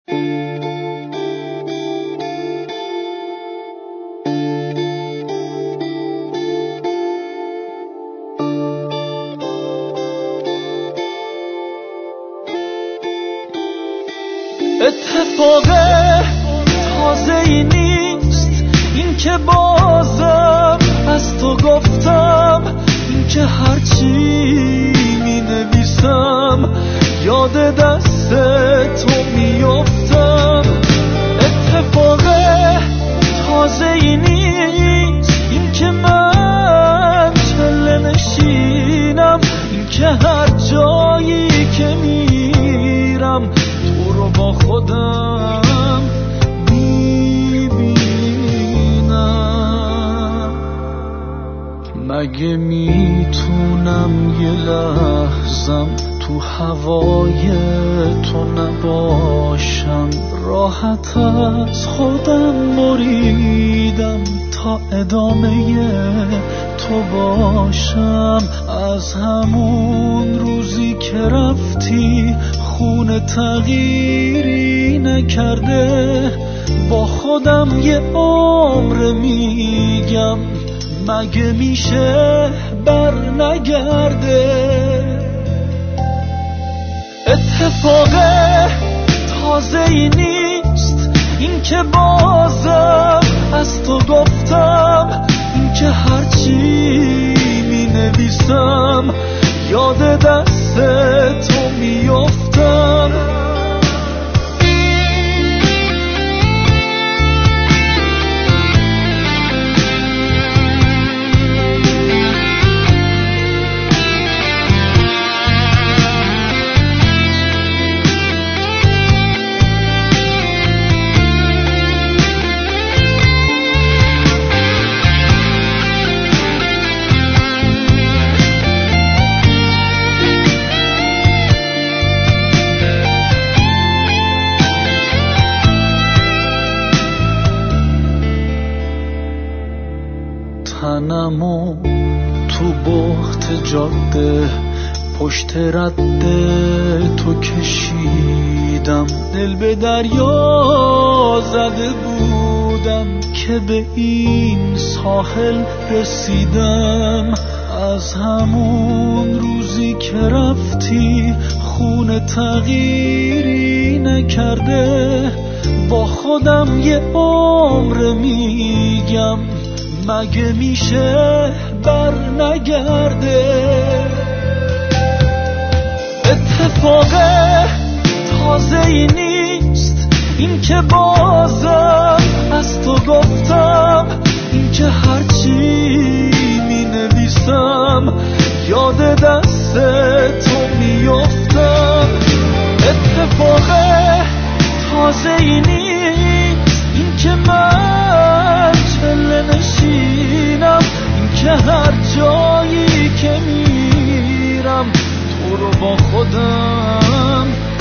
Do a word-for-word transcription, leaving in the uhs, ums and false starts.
اتفاق تازه ای نیست این که بازم از تو گفتم، این که هرچی می نویسم یاد دست تو میافتم. اتفاق تازه ای نیست این که من چله نشینم، این که هر جایی که میرم تو رو با خودم میبینم. مگه میتونم یه لحظم تو هوای تو نباشم؟ راحت از خودم بریدم تا ادامه تو باشم. از همون روزی که رفتی خونه تغییری نکرده، با خودم یه عمر میگم مگه میشه بر نگرده. اتفاق تازه ای نیست این که بازم از تو گفتم، این که هرچی می نویسم یاد دست تو میافتم. تنمو تو بحت جاده پشت رده تو کشیدم، دل به دریا زده بودم که به این ساحل رسیدم. از همون روزی که رفتی خونه تغییری نکرده، با خودم یه عمر میگم مگه میشه بر نگرده. اتفاق تازه ای نیست این که بازم از تو گفتم، این که هرچی می نویسم یاد دست تو میافتم. اتفاق تازه ای نیست این که من چله نشینم، این که هر جایی که میرم تو رو با خودم